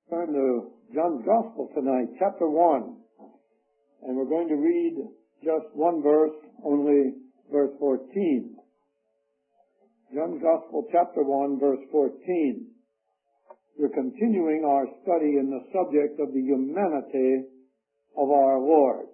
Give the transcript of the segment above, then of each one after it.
Turn to John's Gospel tonight, chapter 1. And we're going to read just one verse, only verse 14. John's Gospel, chapter 1, verse 14. We're continuing our study in the subject of the humanity of our Lord.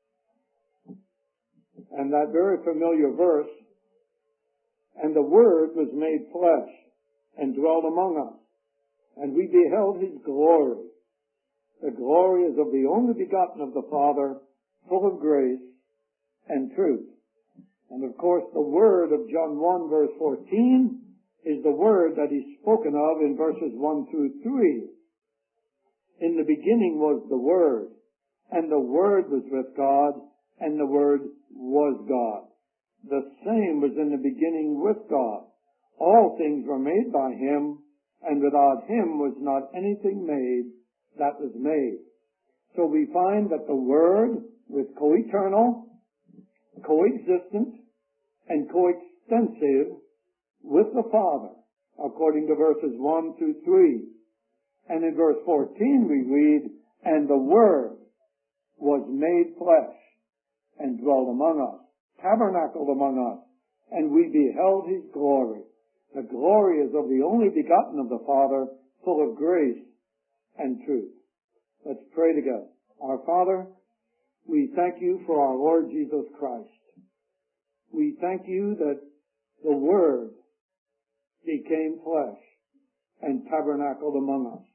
And that very familiar verse, "And the Word was made flesh and dwelt among us, and we beheld His glory. The glory is of the only begotten of the Father, full of grace and truth." And of course the word of John 1 verse 14 is the word that is spoken of in verses 1 through 3. "In the beginning was the Word, and the Word was with God, and the Word was God. The same was in the beginning with God. All things were made by Him, and without Him was not anything made that was made." So we find that the Word was co-eternal, coexistent, and coextensive with the Father, according to verses 1 through 3. And in verse 14 we read, "And the Word was made flesh and dwelt among us, tabernacled among us, and we beheld His glory. The glory is of the only begotten of the Father, full of grace and truth." Let's pray together. Our Father, we thank You for our Lord Jesus Christ. We thank You that the Word became flesh and tabernacled among us.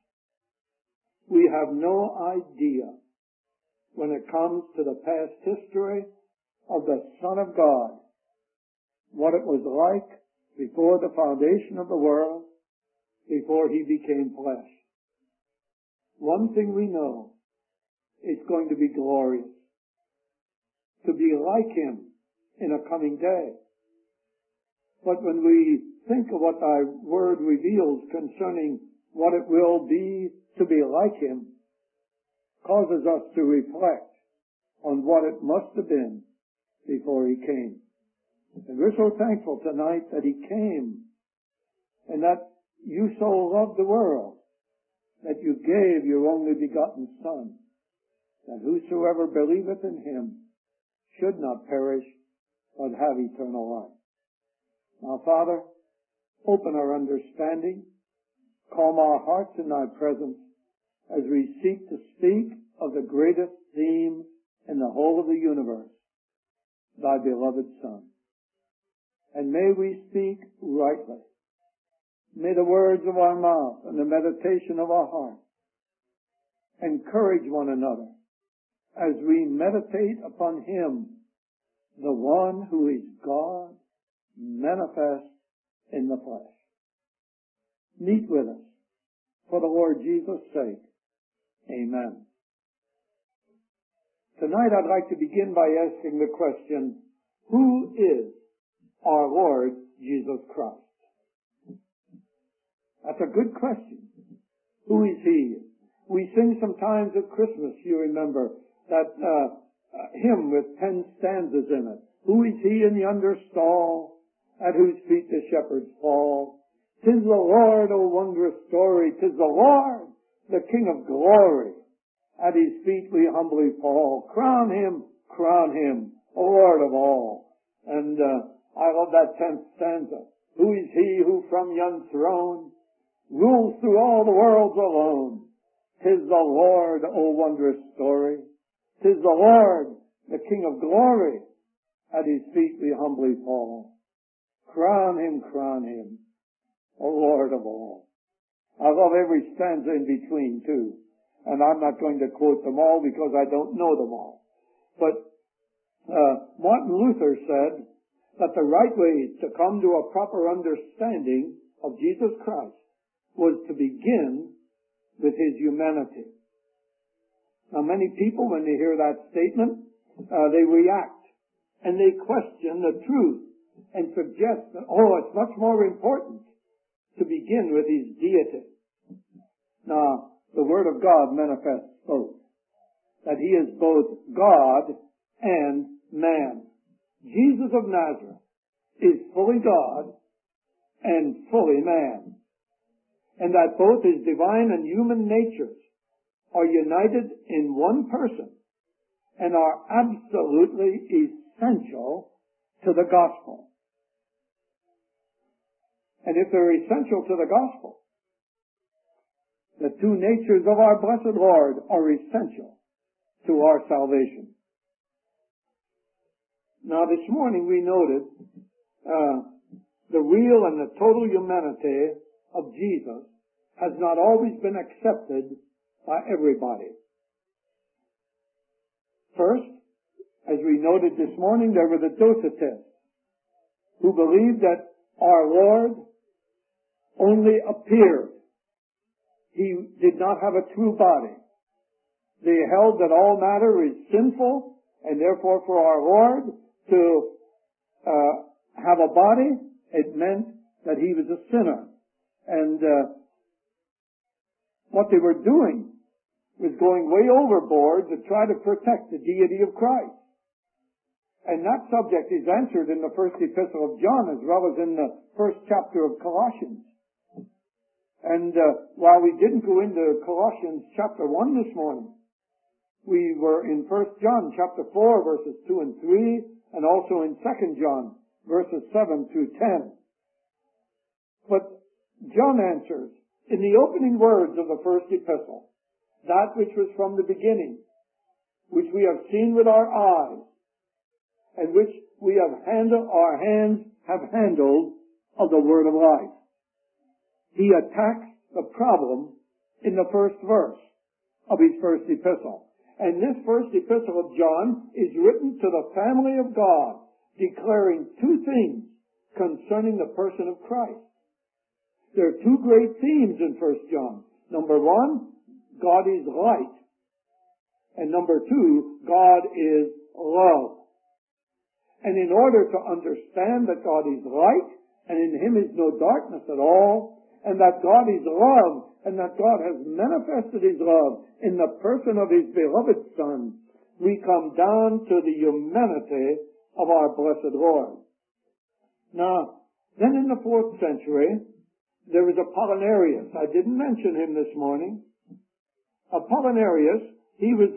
We have no idea, when it comes to the past history of the Son of God, what it was like before the foundation of the world, before He became flesh. One thing we know, it's going to be glorious, to be like Him in a coming day. But when we think of what Thy Word reveals concerning what it will be to be like Him, causes us to reflect on what it must have been before He came. And we're so thankful tonight that He came, and that You so loved the world that You gave Your only begotten Son, that whosoever believeth in Him should not perish, but have eternal life. Now, Father, open our understanding, calm our hearts in Thy presence as we seek to speak of the greatest theme in the whole of the universe, Thy beloved Son. And may we speak rightly. May the words of our mouth and the meditation of our heart encourage one another as we meditate upon Him, the one who is God, manifest in the flesh. Meet with us for the Lord Jesus' sake. Amen. Tonight I'd like to begin by asking the question, who is our Lord Jesus Christ? That's a good question. Who is He? We sing sometimes at Christmas, you remember, that hymn with 10 stanzas in it. "Who is He in yonder stall, at whose feet the shepherds fall? 'Tis the Lord, O wondrous story, 'tis the Lord, the King of glory. At His feet we humbly fall. Crown Him, O Lord of all." And I love that 10th stanza. "Who is He who from yon throne rules through all the worlds alone? 'Tis the Lord, O wondrous story. 'Tis the Lord, the King of glory. At His feet we humbly fall. Crown Him, O Lord of all." I love every stanza in between, too. And I'm not going to quote them all because I don't know them all. But Martin Luther said that the right way to come to a proper understanding of Jesus Christ was to begin with His humanity. Now, many people, when they hear that statement, they react and they question the truth and suggest that, it's much more important to begin with His deity. Now, the Word of God manifests both, that He is both God and man. Jesus of Nazareth is fully God and fully man. and that both his divine and human natures are united in one person and are absolutely essential to the gospel. And if they're essential to the gospel, the two natures of our blessed Lord are essential to our salvation. Now this morning we noted the real and the total humanity of Jesus has not always been accepted by everybody. First, as we noted this morning, there were the Docetists who believed that our Lord only appeared. He did not have a true body. They held that all matter is sinful, and therefore for our Lord to have a body, it meant that he was a sinner. And what they were doing was going way overboard to try to protect the deity of Christ. And that subject is answered in the first epistle of John as well as in the first chapter of Colossians. And while we didn't go into Colossians chapter 1 this morning, we were in 1 John chapter 4 verses 2 and 3, and also in 2 John verses 7 through 10. But John answers in the opening words of the first epistle, that which was from the beginning, which we have seen with our eyes, and which we have our hands have handled of the word of life. He attacks the problem in the first verse of his first epistle. And this first epistle of John is written to the family of God, declaring two things concerning the person of Christ. There are two great themes in 1 John. Number one, God is light. And number two, God is love. And in order to understand that God is light, and in him is no darkness at all, and that God is love, and that God has manifested his love in the person of his beloved Son, we come down to the humanity of our blessed Lord. Now, then in the 4th century, there was Apollinarius. I didn't mention him this morning. Apollinarius, he was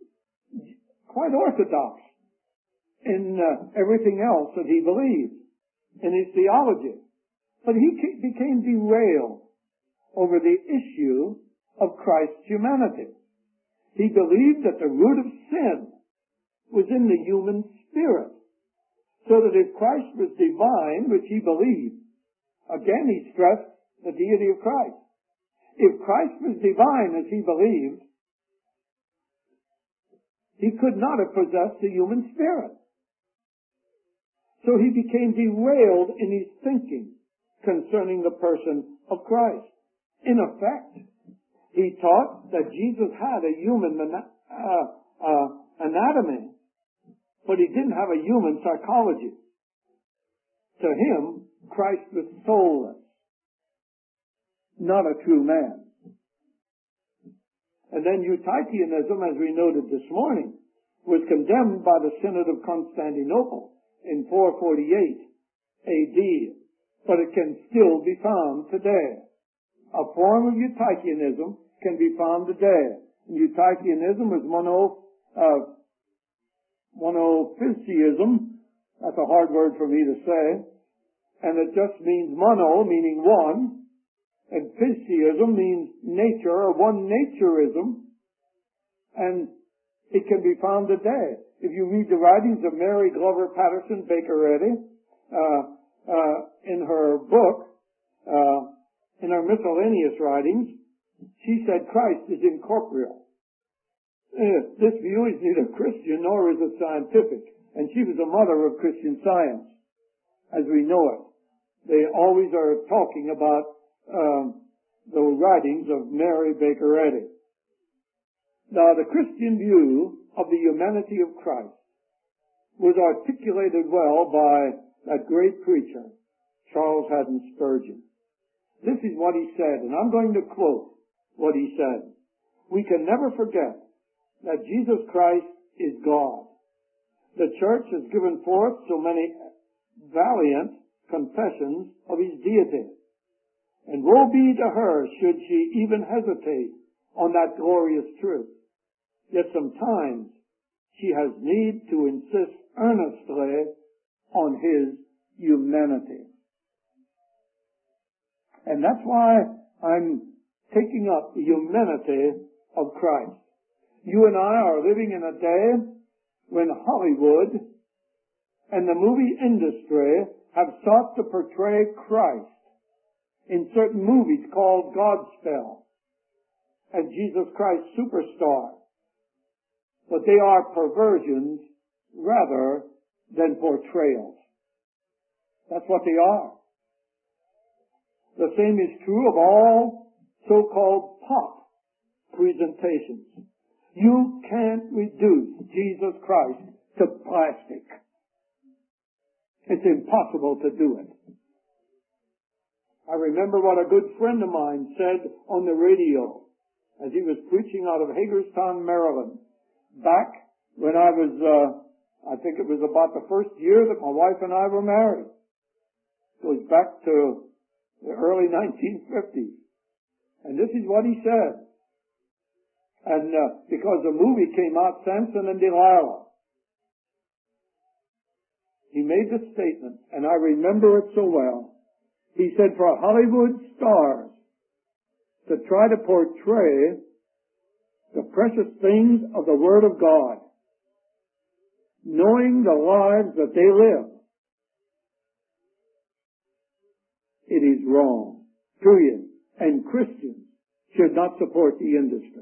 quite orthodox in everything else that he believed, in his theology. But he became derailed over the issue of Christ's humanity. He believed that the root of sin was in the human spirit, so that if Christ was divine, which he believed, again he stressed the deity of Christ. If Christ was divine, as he believed, he could not have possessed the human spirit. So he became derailed in his thinking concerning the person of Christ. In effect, he taught that Jesus had a human anatomy, but he didn't have a human psychology. To him, Christ was soulless, not a true man. And then Eutychianism, as we noted this morning, was condemned by the Synod of Constantinople in 448 AD. But it can still be found today. A form of Eutychianism can be found today. And Eutychianism is monophysism. That's a hard word for me to say. And it just means mono, meaning one. And physism means nature, or one-naturism. And it can be found today. If you read the writings of Mary Glover Patterson Baker Eddy, in her book, in her miscellaneous writings, she said Christ is incorporeal. This view is neither Christian nor is it scientific. And she was a mother of Christian Science, as we know it. They always are talking about the writings of Mary Baker Eddy. Now, the Christian view of the humanity of Christ was articulated well by that great preacher, Charles Haddon Spurgeon. This is what he said, and I'm going to quote what he said. We can never forget that Jesus Christ is God. The church has given forth so many valiant confessions of his deity. And woe be to her should she even hesitate on that glorious truth. Yet sometimes she has need to insist earnestly on his humanity. And that's why I'm taking up the humanity of Christ. You and I are living in a day when Hollywood and the movie industry have sought to portray Christ in certain movies called Godspell as Jesus Christ superstar. But they are perversions rather than portrayals. That's what they are. The same is true of all so-called pop presentations. You can't reduce Jesus Christ to plastic. It's impossible to do it. I remember what a good friend of mine said on the radio as he was preaching out of Hagerstown, Maryland, back when I was, I think it was about the first year that my wife and I were married. It goes back to the early 1950s. And this is what he said. And because the movie came out, Samson and Delilah, he made this statement, and I remember it so well. He said, for Hollywood stars to try to portray the precious things of the Word of God, knowing the lives that they live, it is wrong. Period. And Christians should not support the industry.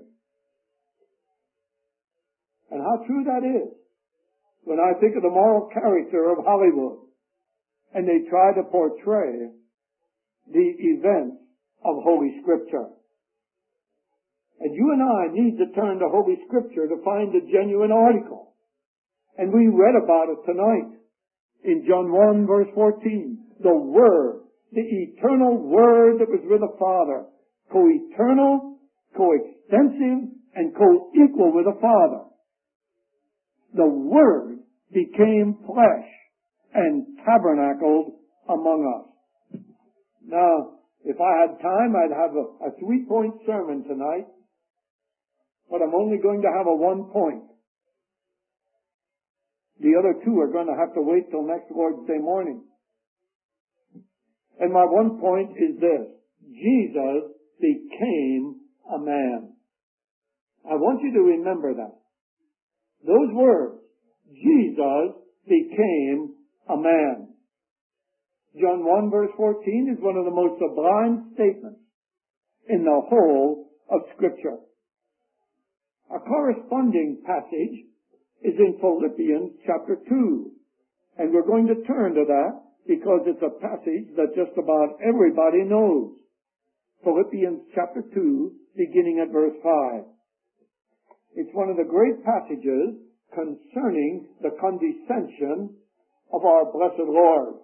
And how true that is when I think of the moral character of Hollywood and they try to portray the events of Holy Scripture. And you and I need to turn to Holy Scripture to find the genuine article. And we read about it tonight in John 1 verse 14. The Word, the eternal Word that was with the Father, co-eternal, co-extensive, and co-equal with the Father. The Word became flesh and tabernacled among us. Now, if I had time, I'd have a 3-point sermon tonight, but I'm only going to have a 1 point. The other 2 are going to have to wait till next Lord's Day morning. And my 1 point is this. Jesus became a man. I want you to remember that. Those words, Jesus became a man. John 1 verse 14 is one of the most sublime statements in the whole of Scripture. A corresponding passage is in Philippians chapter 2. And we're going to turn to that because it's a passage that just about everybody knows. Philippians chapter 2, beginning at verse 5. It's one of the great passages concerning the condescension of our blessed Lord.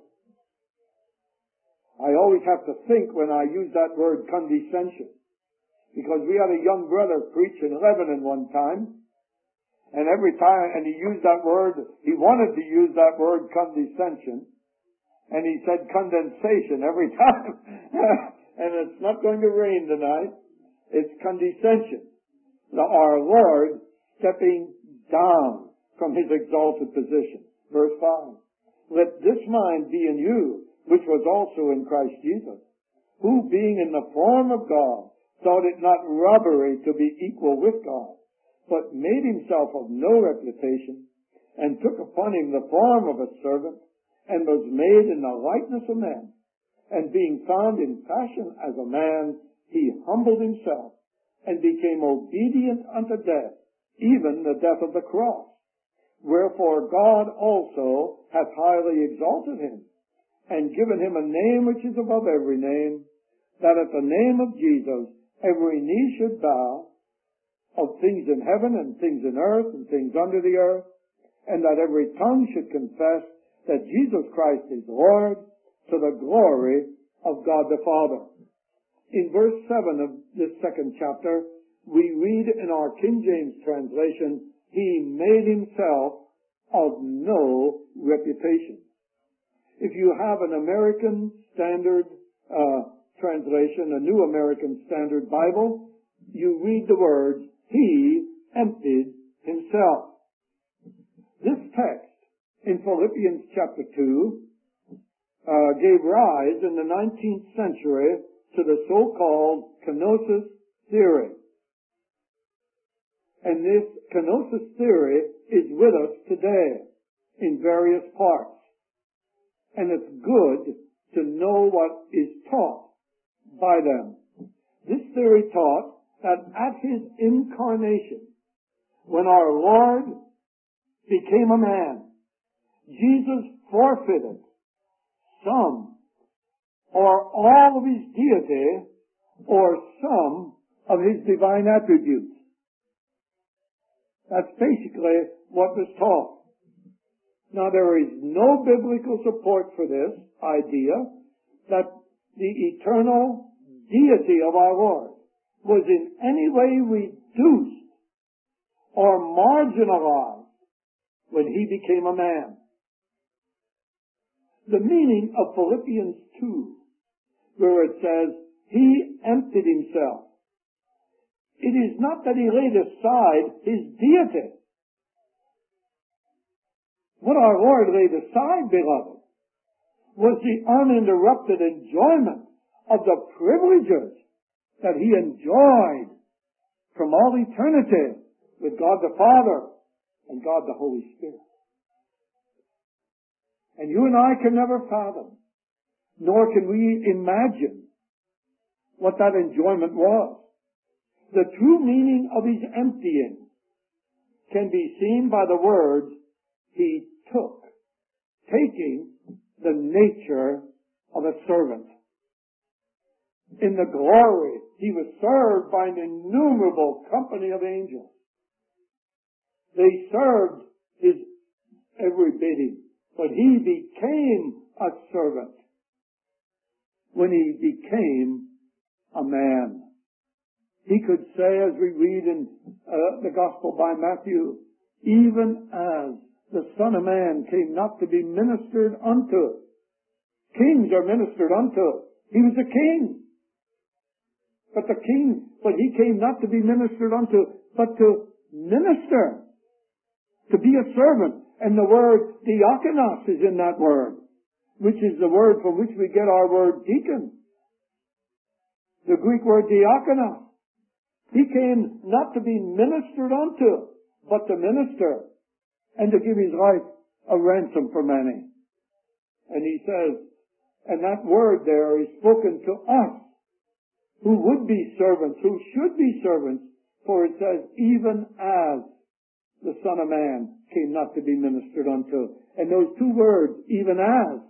I always have to think when I use that word condescension, because we had a young brother preach in Lebanon one time, and every time, and he used that word, he wanted to use that word condescension, and he said condensation every time. And it's not going to rain tonight. It's condescension. Now, our Lord stepping down from his exalted position. Verse 5. Let this mind be in you, which was also in Christ Jesus, who being in the form of God, thought it not robbery to be equal with God, but made himself of no reputation, and took upon him the form of a servant, and was made in the likeness of men. And being found in fashion as a man, he humbled himself, and became obedient unto death, even the death of the cross. Wherefore God also hath highly exalted him, and given him a name which is above every name, that at the name of Jesus every knee should bow, of things in heaven and things in earth and things under the earth, and that every tongue should confess that Jesus Christ is Lord, to the glory of God the Father. In verse 7 of this second chapter, we read in our King James translation, he made himself of no reputation. If you have an American Standard translation, a New American Standard Bible, you read the words, He emptied Himself. This text in Philippians chapter 2 gave rise in the 19th century to the so-called kenosis theory. And this kenosis theory is with us today in various parts. And it's good to know what is taught by them. This theory taught that at His incarnation, when our Lord became a man, Jesus forfeited some or all of His deity or some of His divine attributes. That's basically what was taught. Now, there is no biblical support for this idea that the eternal deity of our Lord was in any way reduced or marginalized when He became a man. The meaning of Philippians 2, where it says, He emptied Himself, it is not that He laid aside His deity. What our Lord laid aside, beloved, was the uninterrupted enjoyment of the privileges that He enjoyed from all eternity with God the Father and God the Holy Spirit. And you and I can never fathom, nor can we imagine what that enjoyment was. The true meaning of His emptying can be seen by the words, He took, taking the nature of a servant. In the glory, He was served by an innumerable company of angels. They served His every bidding, but He became a servant when He became a man. He could say, as we read in the Gospel by Matthew, even as the Son of Man came not to be ministered unto. Kings are ministered unto. He was a king. But He came not to be ministered unto, but to minister. To be a servant. And the word diakonos is in that word, which is the word from which we get our word deacon. The Greek word diakonos. He came not to be ministered unto, but to minister and to give His life a ransom for many. And He says, and that word there is spoken to us who would be servants, who should be servants, for it says, even as the Son of Man came not to be ministered unto. And those two words, even as,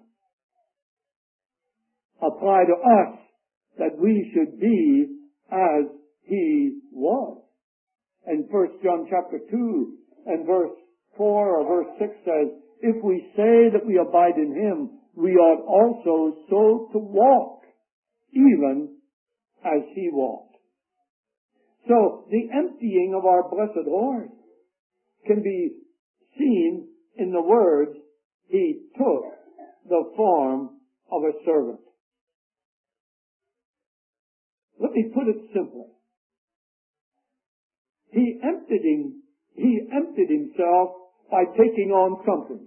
apply to us, that we should be as He was. And 1 John chapter 2 and verse 4 or verse 6 says, if we say that we abide in Him, we ought also so to walk, even as He walked. So, the emptying of our blessed Lord can be seen in the words, He took the form of a servant. Let me put it simply. He emptied Himself by taking on something.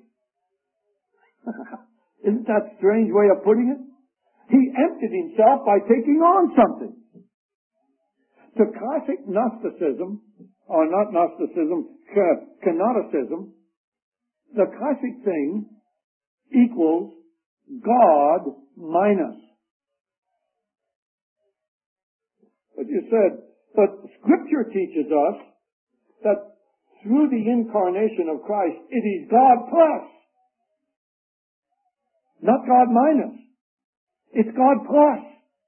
Isn't that a strange way of putting it? He emptied Himself by taking on something. To classic Gnosticism, or not Gnosticism, Kenoticism, the classic thing equals God minus. But you said, but Scripture teaches us that through the incarnation of Christ, it is God plus. Not God minus. It's God plus.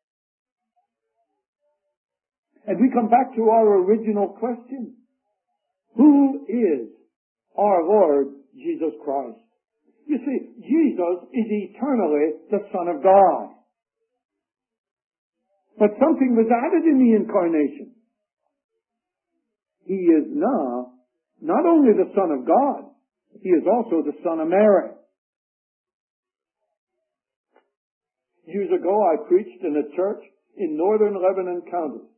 And we come back to our original question. Who is our Lord Jesus Christ? You see, Jesus is eternally the Son of God. But something was added in the incarnation. He is now not only the Son of God, He is also the Son of Mary. Years ago, I preached in a church in northern Lebanon County.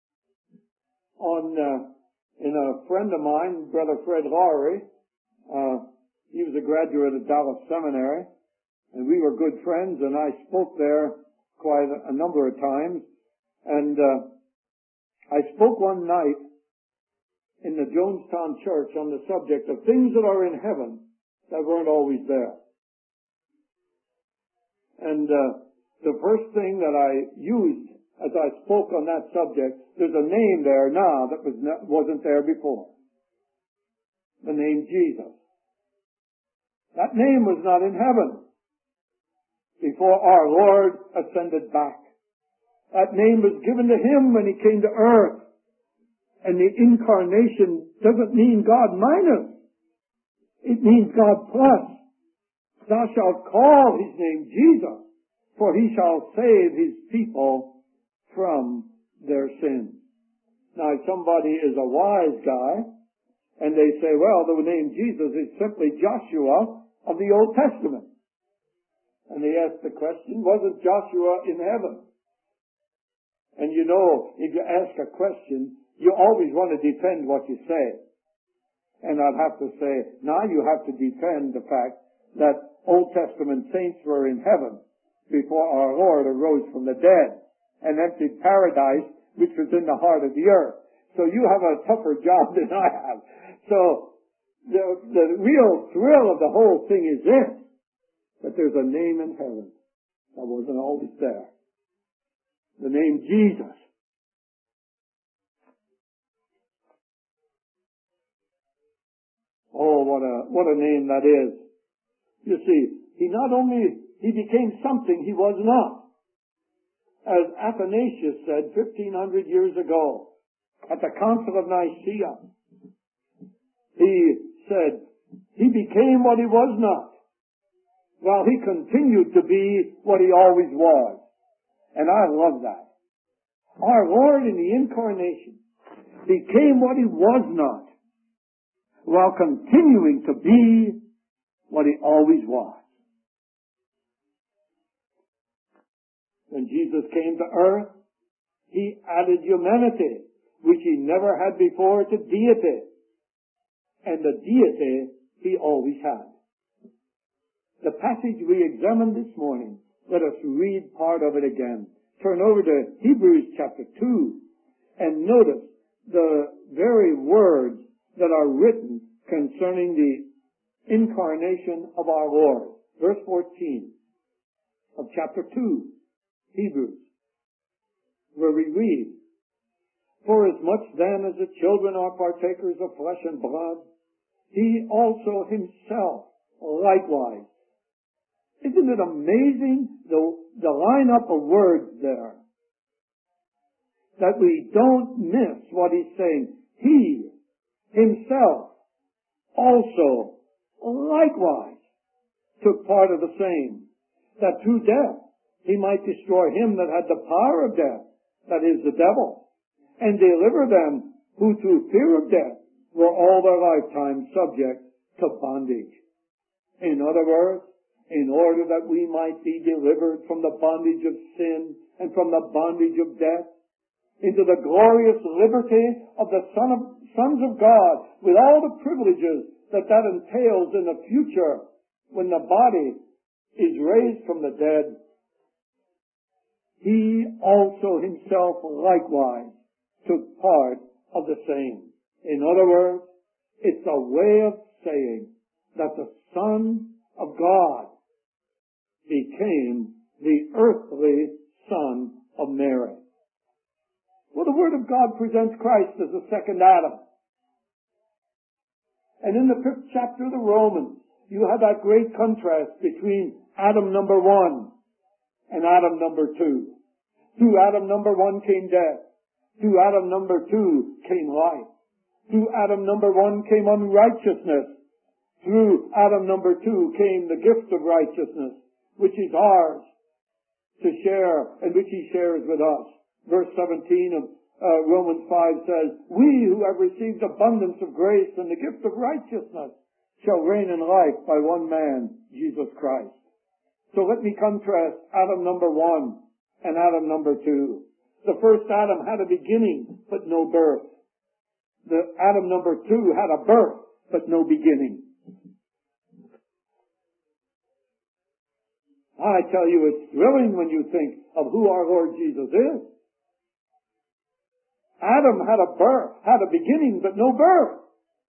In a friend of mine, Brother Fred Lowry, he was a graduate of Dallas Seminary, and we were good friends, and I spoke there quite a number of times. And I spoke one night in the Jonestown Church on the subject of things that are in heaven that weren't always there. And the first thing that I used as I spoke on that subject, there's a name there now that wasn't there before. The name Jesus. That name was not in heaven before our Lord ascended back. That name was given to Him when He came to earth. And the incarnation doesn't mean God minus. It means God plus. Thou shalt call His name Jesus, for He shall save His people from their sins. Now, if somebody is a wise guy, and they say, well, the name Jesus is simply Joshua of the Old Testament. And they ask the question, wasn't Joshua in heaven? And you know, if you ask a question, you always want to defend what you say. And I'd have to say, now you have to defend the fact that Old Testament saints were in heaven before our Lord arose from the dead and emptied paradise, which was in the heart of the earth. So you have a tougher job than I have. So the real thrill of the whole thing is this, that there's a name in heaven that wasn't always there. The name Jesus. Oh, what a name that is. You see, he became something he was not. As Athanasius said 1,500 years ago at the Council of Nicaea, he said, he became what he was not, while he continued to be what he always was. And I love that. Our Lord in the incarnation became what He was not, while continuing to be what He always was. When Jesus came to earth, He added humanity, which He never had before, to deity. And the deity He always had. The passage we examined this morning, let us read part of it again. Turn over to Hebrews chapter 2 and notice the very words that are written concerning the incarnation of our Lord. Verse 14 of chapter 2, Hebrews, where we read, for as much then as the children are partakers of flesh and blood, He also Himself likewise. Isn't it amazing, the lineup of words there, that we don't miss what He's saying? He Himself also likewise took part of the same, that through death He might destroy him that had the power of death, that is, the devil, and deliver them who through fear of death were all their lifetime subject to bondage. In other words, in order that we might be delivered from the bondage of sin and from the bondage of death, into the glorious liberty of the sons of God, with all the privileges that entails in the future when the body is raised from the dead, He also Himself likewise took part of the same. In other words, it's a way of saying that the Son of God became the earthly Son of Mary. Well, the Word of God presents Christ as the second Adam. And in the 5th chapter of the Romans, you have that great contrast between Adam number 1 and Adam number 2. Through Adam number 1 came death. Through Adam number 2 came life. Through Adam number 1 came unrighteousness. Through Adam number 2 came the gift of righteousness, which is ours to share and which He shares with us. Verse 17 of Romans 5 says, we who have received abundance of grace and the gift of righteousness shall reign in life by one man, Jesus Christ. So let me contrast Adam number 1 and Adam number 2. The first Adam had a beginning, but no birth. The Adam number 2 had a birth, but no beginning. I tell you, it's thrilling when you think of who our Lord Jesus is. Adam had a birth, had a beginning, but no birth.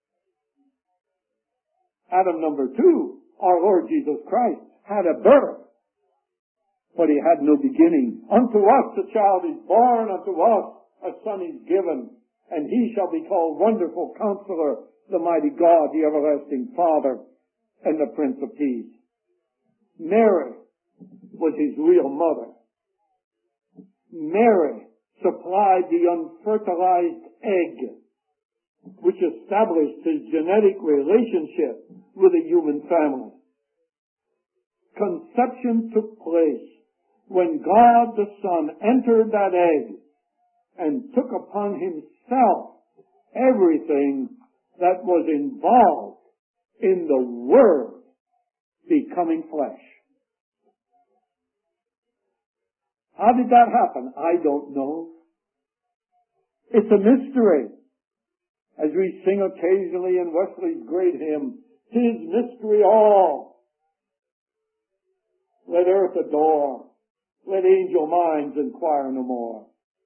Adam number 2, our Lord Jesus Christ, had a birth, but he had no beginning. Unto us a child is born, unto us a son is given, and he shall be called Wonderful Counselor, the Mighty God, the Everlasting Father, and the Prince of Peace. Mary was his real mother. Mary supplied the unfertilized egg, which established his genetic relationship with a human family. Conception took place when God the Son entered that egg and took upon himself everything that was involved in the Word becoming flesh. How did that happen? I don't know. It's a mystery. As we sing occasionally in Wesley's great hymn, "'Tis mystery all. Let earth adore. Let angel minds inquire no more."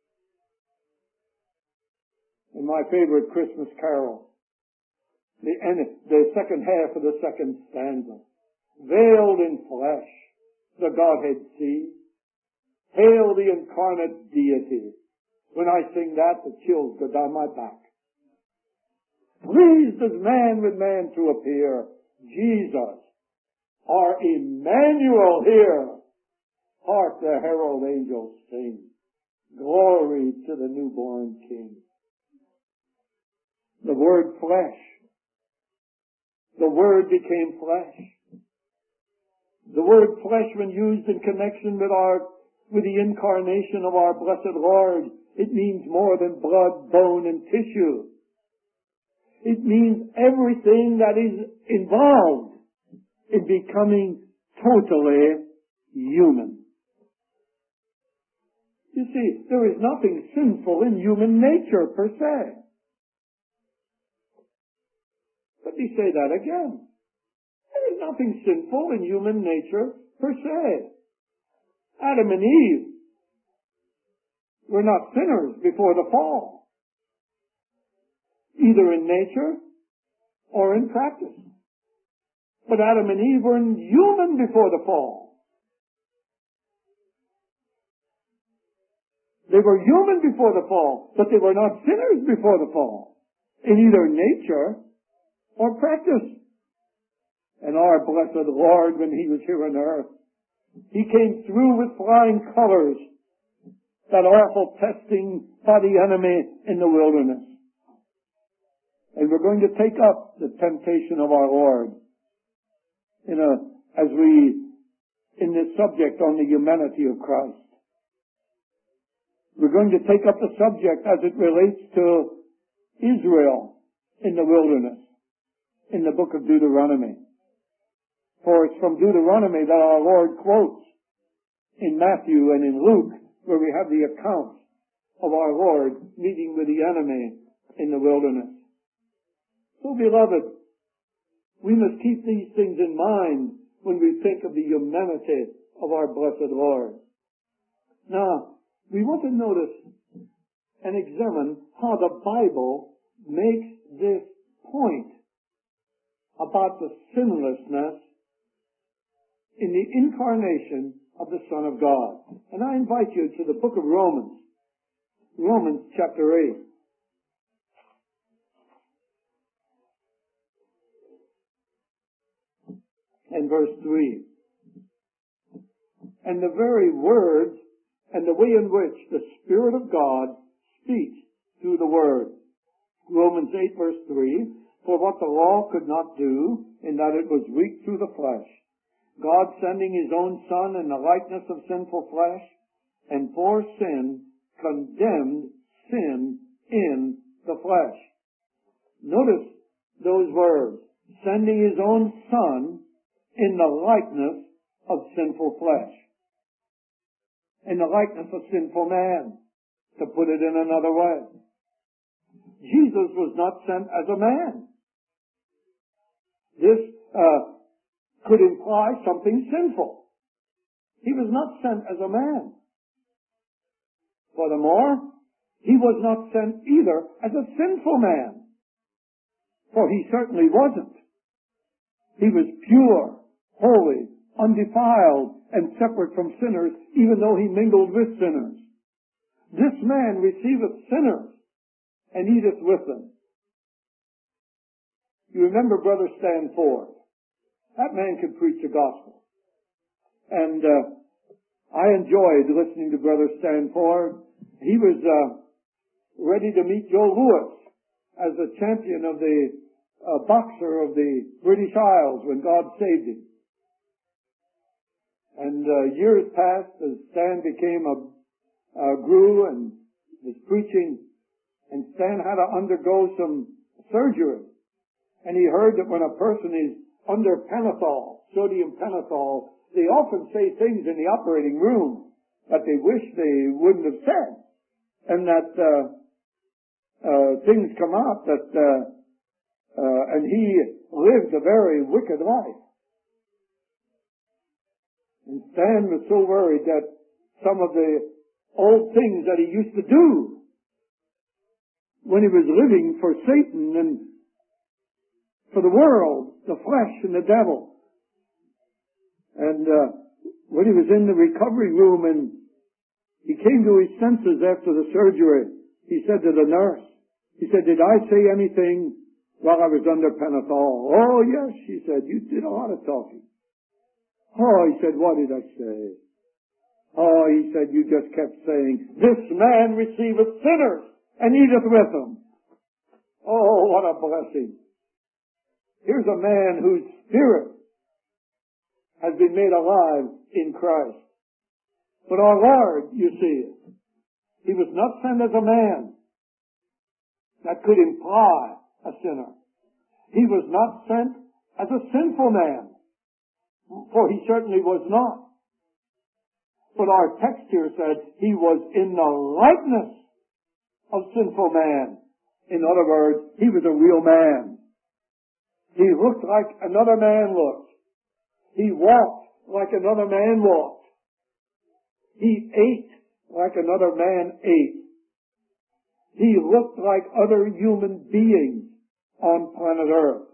In my favorite Christmas carol, the second half of the second stanza, "Veiled in flesh, the Godhead see. Hail the incarnate deity." When I sing that, the chills go down my back. Pleased as man with man to appear, Jesus, our Emmanuel here. Hark the herald angels sing, glory to the newborn King. The word flesh. The Word became flesh. The word flesh, when used in connection with the incarnation of our blessed Lord, it means more than blood, bone, and tissue. It means everything that is involved in becoming totally human. You see, there is nothing sinful in human nature per se. Let me say that again. There is nothing sinful in human nature per se. Adam and Eve were not sinners before the fall, either in nature or in practice. But Adam and Eve were human before the fall. They were human before the fall, but they were not sinners before the fall, in either nature or practice. And our blessed Lord, when he was here on earth, he came through with flying colors, that awful testing by the enemy in the wilderness. And we're going to take up the temptation of our Lord in this subject on the humanity of Christ. We're going to take up the subject as it relates to Israel in the wilderness, in the book of Deuteronomy. For it's from Deuteronomy that our Lord quotes in Matthew and in Luke, where we have the account of our Lord meeting with the enemy in the wilderness. So, beloved, we must keep these things in mind when we think of the humanity of our blessed Lord. Now, we want to notice and examine how the Bible makes this point about the sinlessness in the incarnation of the Son of God. And I invite you to the book of Romans, Romans chapter 8. And verse 3. And the very words and the way in which the Spirit of God speaks through the Word. Romans 8 verse 3. For what the law could not do, in that it was weak through the flesh, God sending his own Son in the likeness of sinful flesh, and for sin, condemned sin in the flesh. Notice those words. Sending his own Son in the likeness of sinful flesh, in the likeness of sinful man, to put it in another way. Jesus was not sent as a man. This could imply something sinful. He was not sent as a man. Furthermore, he was not sent either as a sinful man, for he certainly wasn't. He was pure, holy, undefiled, and separate from sinners, even though he mingled with sinners. This man receiveth sinners and eateth with them. You remember Brother Stan Ford. That man could preach the gospel. And I enjoyed listening to Brother Stan Ford. He was ready to meet Joe Louis as the champion of the boxer of the British Isles when God saved him. And years passed as Stan became grew and was preaching, and Stan had to undergo some surgery. And he heard that when a person is under pentothal, sodium pentothal, they often say things in the operating room that they wish they wouldn't have said. And that things come out that and he lived a very wicked life. And Stan was so worried that some of the old things that he used to do when he was living for Satan and for the world, the flesh and the devil. And when he was in the recovery room and he came to his senses after the surgery, he said to the nurse, he said, "Did I say anything while I was under pentothal?" "Oh, yes," she said, "you did a lot of talking." "Oh," he said, "what did I say?" "Oh," he said, "you just kept saying, 'This man receiveth sinners and eateth with them.'" Oh, what a blessing. Here's a man whose spirit has been made alive in Christ. But our Lord, you see, he was not sent as a man. That could imply a sinner. He was not sent as a sinful man, for he certainly was not. But our text here said he was in the likeness of sinful man. In other words, he was a real man. He looked like another man looked. He walked like another man walked. He ate like another man ate. He looked like other human beings on planet Earth.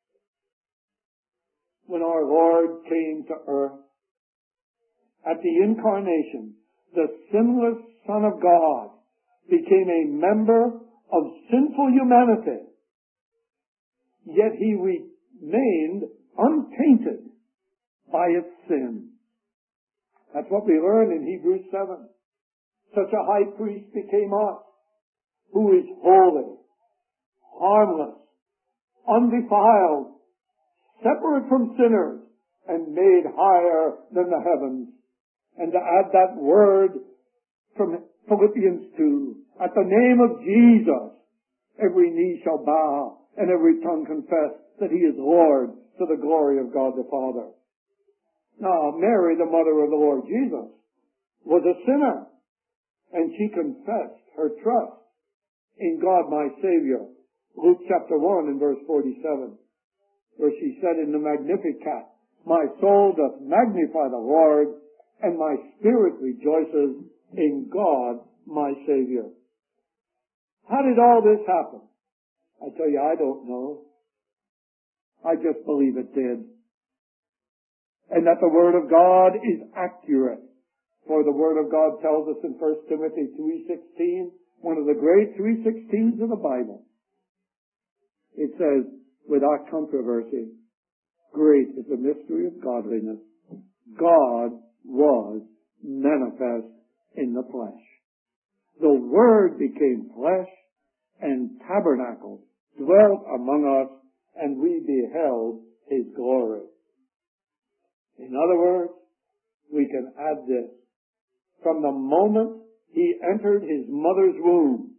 When our Lord came to earth, at the incarnation, the sinless Son of God became a member of sinful humanity, yet he remained untainted by its sin. That's what we learn in Hebrews 7. Such a high priest became us, who is holy, harmless, undefiled, separate from sinners, and made higher than the heavens. And to add that word from Philippians 2, at the name of Jesus, every knee shall bow and every tongue confess that he is Lord, to the glory of God the Father. Now, Mary, the mother of the Lord Jesus, was a sinner, and she confessed her trust in God my Savior. Luke chapter 1 and verse 47, where she said in the Magnificat, "My soul doth magnify the Lord, and my spirit rejoices in God my Savior." How did all this happen? I tell you, I don't know. I just believe it did. And that the Word of God is accurate. For the Word of God tells us in 1 Timothy 3:16, one of the great 3:16s of the Bible. It says, without controversy, great is the mystery of godliness. God was manifest in the flesh. The Word became flesh and tabernacled, dwelt among us, and we beheld his glory. In other words, we can add this. From the moment he entered his mother's womb,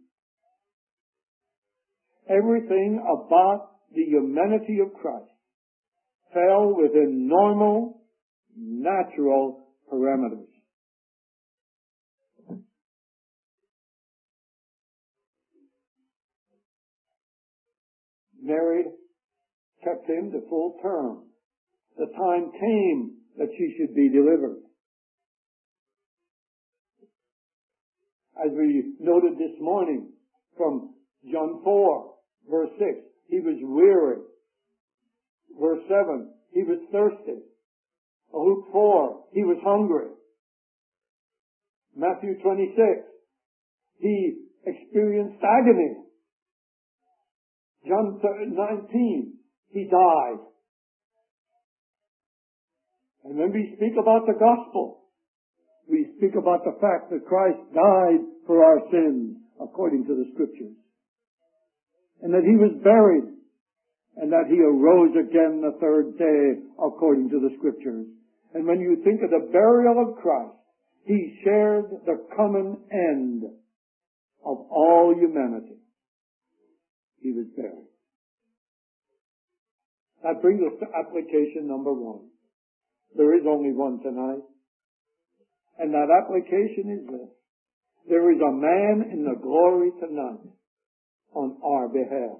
everything about the humanity of Christ fell within normal natural parameters. Married, kept him to full term. The time came that she should be delivered. As we noted this morning from John 4, verse 6, he was weary. Verse 7, he was thirsty. Luke 4, he was hungry. Matthew 26, he experienced agony. John 19, he died. And when we speak about the gospel, we speak about the fact that Christ died for our sins according to the Scriptures. And that he was buried. And that he arose again the third day according to the Scriptures. And when you think of the burial of Christ, he shared the common end of all humanity. He was buried. That brings us to application number 1. There is only one tonight. And that application is this. There is a man in the glory tonight on our behalf.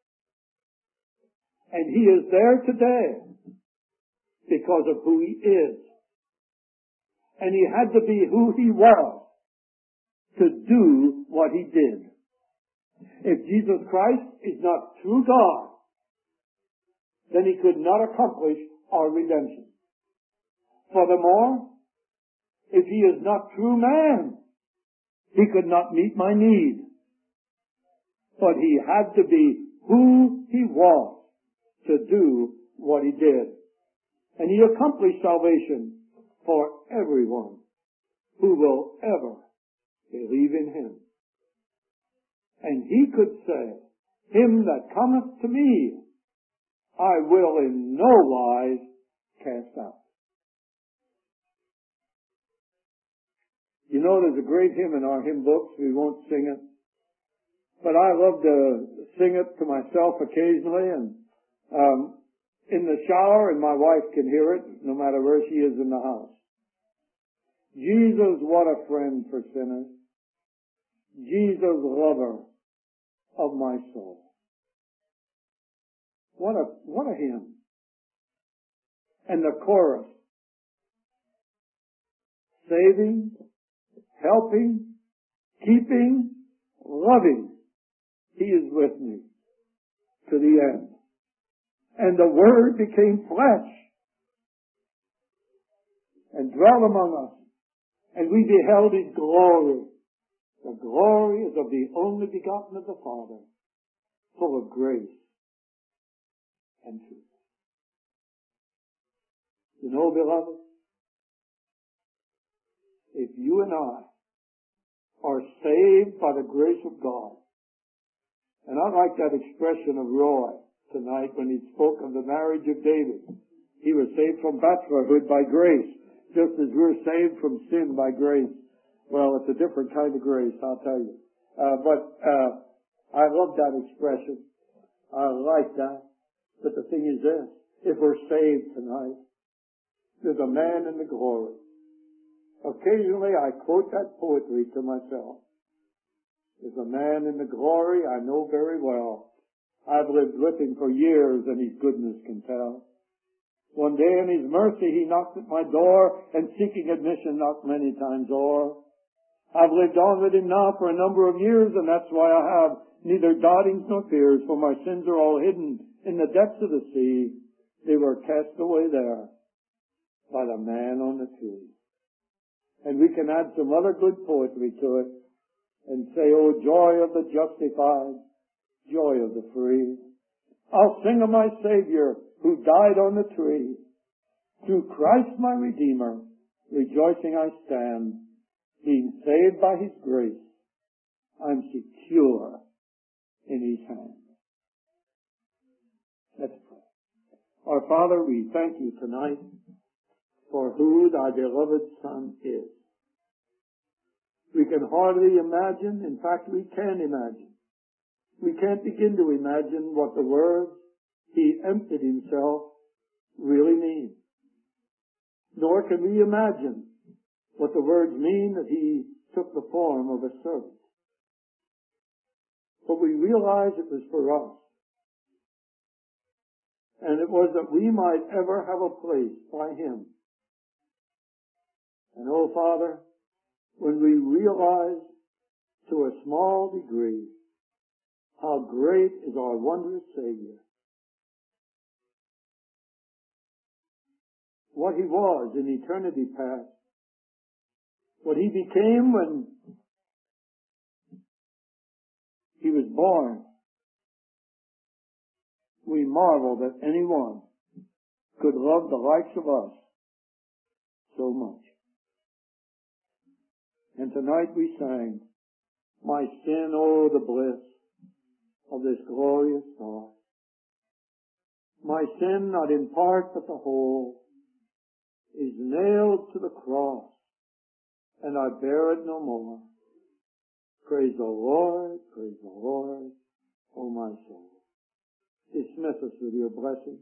And he is there today because of who he is. And he had to be who he was to do what he did. If Jesus Christ is not true God, then he could not accomplish our redemption. Furthermore, if he is not true man, he could not meet my need. But he had to be who he was to do what he did. And he accomplished salvation for everyone who will ever believe in him. And he could say, him that cometh to me, I will in no wise cast out. You know, there's a great hymn in our hymn books. We won't sing it. But I love to sing it to myself occasionally, and in the shower, and my wife can hear it no matter where she is in the house. Jesus, what a friend for sinners. Jesus, lover of my soul. What a hymn. And the chorus. Saving, helping, keeping, loving. He is with me to the end. And the Word became flesh and dwelt among us. And we beheld his glory. The glory is of the only begotten of the Father, full of grace and truth. You know, beloved, if you and I are saved by the grace of God, and I like that expression of Roy tonight when he spoke of the marriage of David. He was saved from bachelorhood by grace, just as we're saved from sin by grace. Well, it's a different kind of grace, I'll tell you. But I love that expression. I like that. But the thing is this, if we're saved tonight, there's a man in the glory. Occasionally I quote that poetry to myself. There's a man in the glory I know very well. I've lived with him for years, and his goodness can tell. One day in his mercy he knocked at my door, and seeking admission knocked many times o'er. I've lived on with him now for a number of years, and that's why I have neither doubtings nor fears, for my sins are all hidden in the depths of the sea. They were cast away there by the man on the tree. And we can add some other good poetry to it and say, oh, joy of the justified, joy of the free. I'll sing of my Savior who died on the tree. Through Christ my Redeemer, rejoicing I stand, being saved by his grace. I'm secure in his hand. Let's pray. Our Father, we thank you tonight for who thy beloved Son is. We can hardly imagine, in fact we can imagine. We can't begin to imagine what the words, he emptied himself, really mean. nor can we imagine what the words mean that he took the form of a servant. But we realize it was for us. And it was that we might ever have a place by him. And oh Father, when we realize to a small degree how great is our wondrous Savior, what he was in eternity past, what he became when he was born, we marvel that anyone could love the likes of us so much. And tonight we sang, "My sin, oh the bliss of this glorious thought. My sin, not in part but the whole, is nailed to the cross, and I bear it no more. Praise the Lord, O my soul." Dismiss us with your blessing.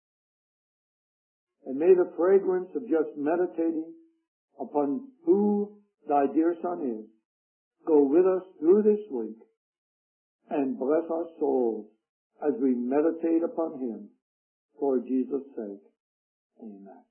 And may the fragrance of just meditating upon who thy dear Son is go with us through this week and bless our souls as we meditate upon him for Jesus' sake. Amen.